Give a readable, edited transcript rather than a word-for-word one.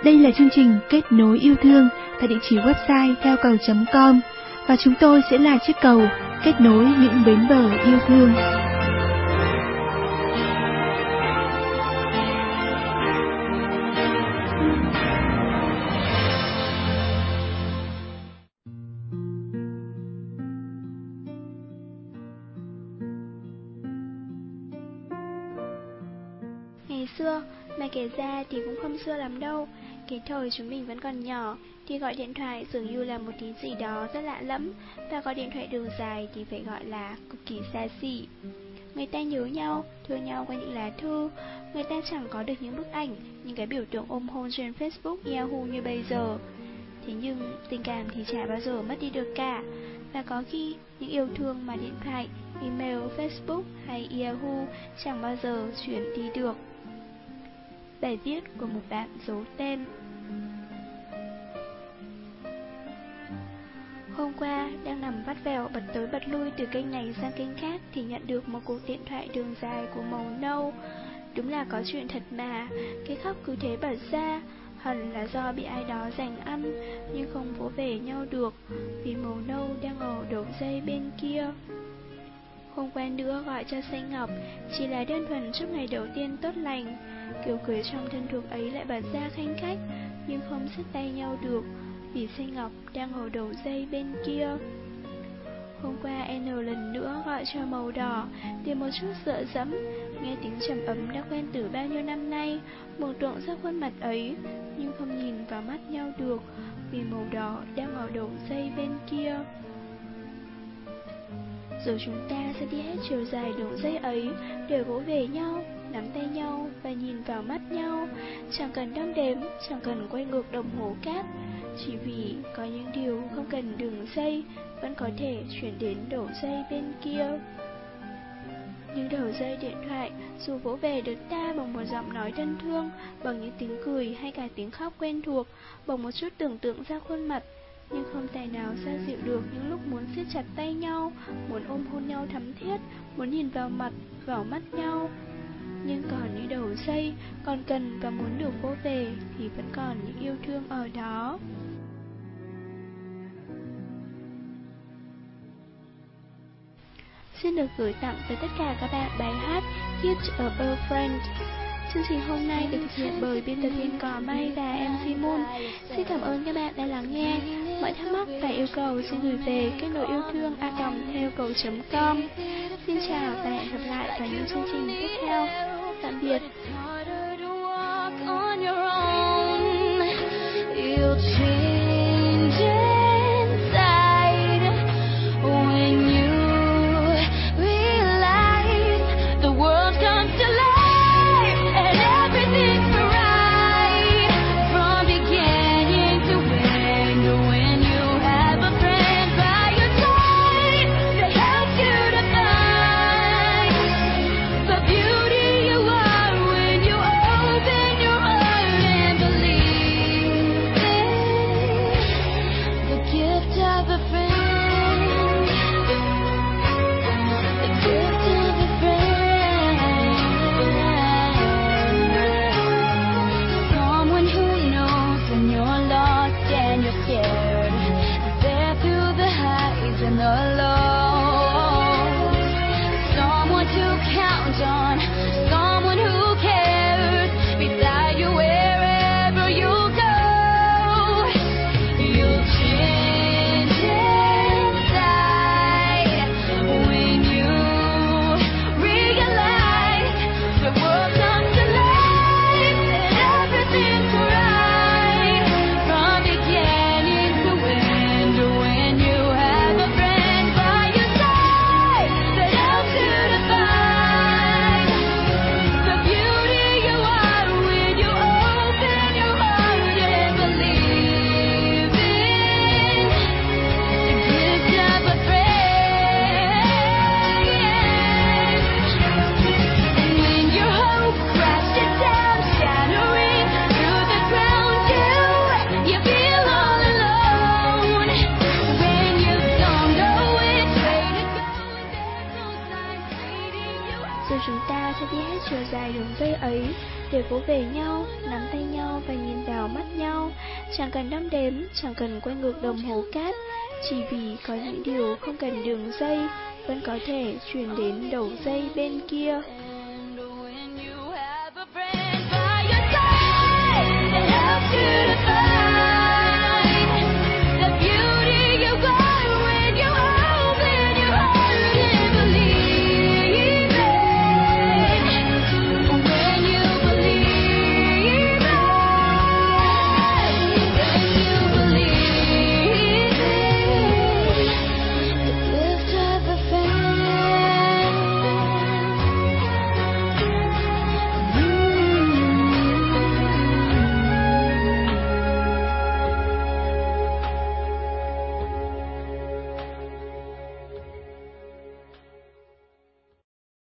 Đây là chương trình Kết nối yêu thương tại địa chỉ website theo cầu.com và chúng tôi sẽ là chiếc cầu kết nối những bến bờ yêu thương. Ngày xưa, mà kể ra thì cũng không xưa lắm đâu. Cái thời chúng mình vẫn còn nhỏ thì gọi điện thoại dường như là một tí gì đó rất lạ lẫm, và gọi điện thoại đường dài thì phải gọi là cực kỳ xa xỉ. Người ta nhớ nhau, thương nhau qua những lá thư. Người ta chẳng có được những bức ảnh, những cái biểu tượng ôm hôn trên Facebook, Yahoo như bây giờ. Thế nhưng tình cảm thì chả bao giờ mất đi được cả. Và có khi những yêu thương mà điện thoại, email, Facebook hay Yahoo chẳng bao giờ chuyển đi được. Bài viết của một bạn giấu tên. Hôm qua, đang nằm vắt vẻo bật tới bật lui từ kênh này sang kênh khác thì nhận được một cuộc điện thoại đường dài của màu nâu. Đúng là có chuyện thật mà, cái khóc cứ thế bật ra. Hẳn là do bị ai đó giành ăn, nhưng không vỗ về nhau được, vì màu nâu đang ở đầu dây bên kia. Hôm qua nữa gọi cho Xanh Ngọc, chỉ là đơn thuần chúc ngày đầu tiên tốt lành. Kiểu cười trong thân thuộc ấy lại bật ra khanh khách, nhưng không siết tay nhau được, vì Xanh Ngọc đang ở đầu dây bên kia. Hôm qua N lần nữa gọi cho màu đỏ, tìm một chút dựa dẫm, nghe tiếng trầm ấm đã quen từ bao nhiêu năm nay, mường tượng ra khuôn mặt ấy, nhưng không nhìn vào mắt nhau được, vì màu đỏ đang ở đầu dây bên kia. Rồi chúng ta sẽ đi hết chiều dài đường dây ấy để vỗ về nhau, nắm tay nhau và nhìn vào mắt nhau. Chẳng cần đong đếm, chẳng cần quay ngược đồng hồ cát, chỉ vì có những điều không cần đường dây vẫn có thể chuyển đến đầu dây bên kia. Nhưng đầu dây điện thoại dù vỗ về được ta bằng một giọng nói thân thương, bằng những tiếng cười hay cả tiếng khóc quen thuộc, bằng một chút tưởng tượng ra khuôn mặt, nhưng không tài nào xoa dịu được những lúc muốn siết chặt tay nhau, muốn ôm hôn nhau thắm thiết, muốn nhìn vào mặt, vào mắt nhau. Nhưng còn những đầu dây còn cần và muốn được vỗ về thì vẫn còn những yêu thương ở đó. Xin được gửi tặng tới tất cả các bạn bài hát Gift of a Friend. Chương trình hôm nay được thực hiện bởi biên tập viên Cỏ May và MC Moon. Xin cảm ơn các bạn đã lắng nghe. Mọi thắc mắc và yêu cầu xin gửi về kết nối yêu thương @theo-cầu.com. Xin chào và hẹn gặp lại vào những chương trình tiếp theo. Tạm biệt. Beauty you are when you dài đường dây ấy, để vỗ về nhau, nắm tay nhau và nhìn vào mắt nhau. Chẳng cần đong đếm, chẳng cần quay ngược đồng hồ cát, chỉ vì có những điều không cần đường dây vẫn có thể truyền đến đầu dây bên kia.